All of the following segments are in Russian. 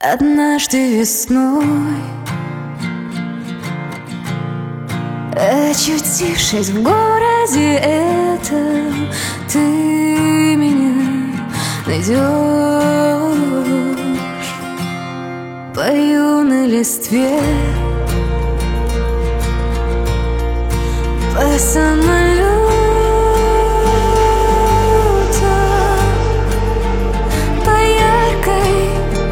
Однажды весной, очутившись в городе этом, ты меня найдешь по юной листве, по самолету, по яркой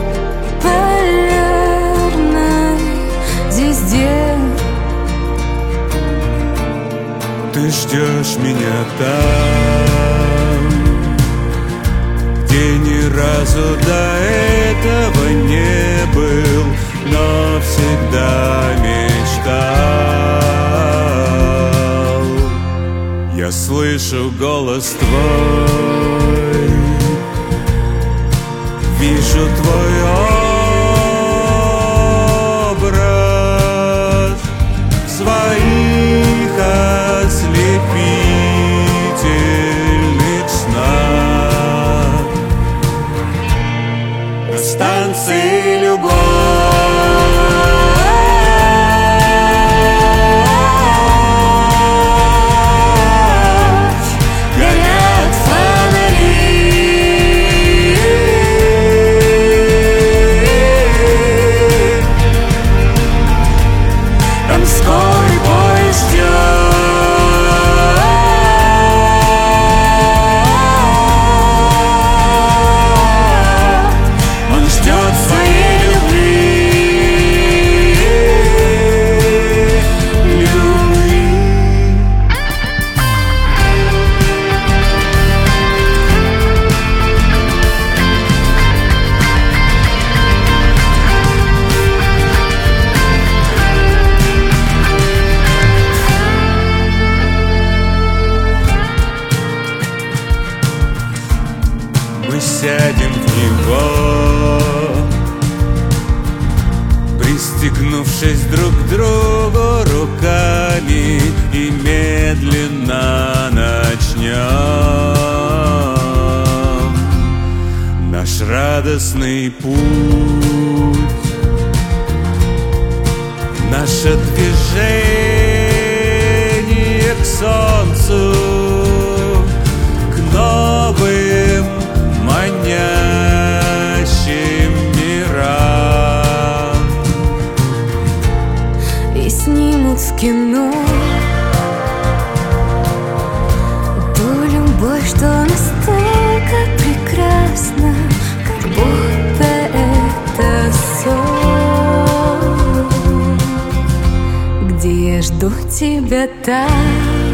полярной звезде. Ты ждешь меня там, где ни разу до этого не был, но всегда мечтал. Я слышу голос твой, вижу твой образ в своих ослепительных снах. На станции любовь Горят фонари, там скорый поезд ждет. Он ждет своей любви. Мы сядем в него, пристегнувшись друг к другу руками, и медленно начнем наш радостный путь, наше движение к солнцу, к новым манящим мирам. и снимут в кино ту любовь, что настолько прекрасна, как будто это сон, где я жду тебя там.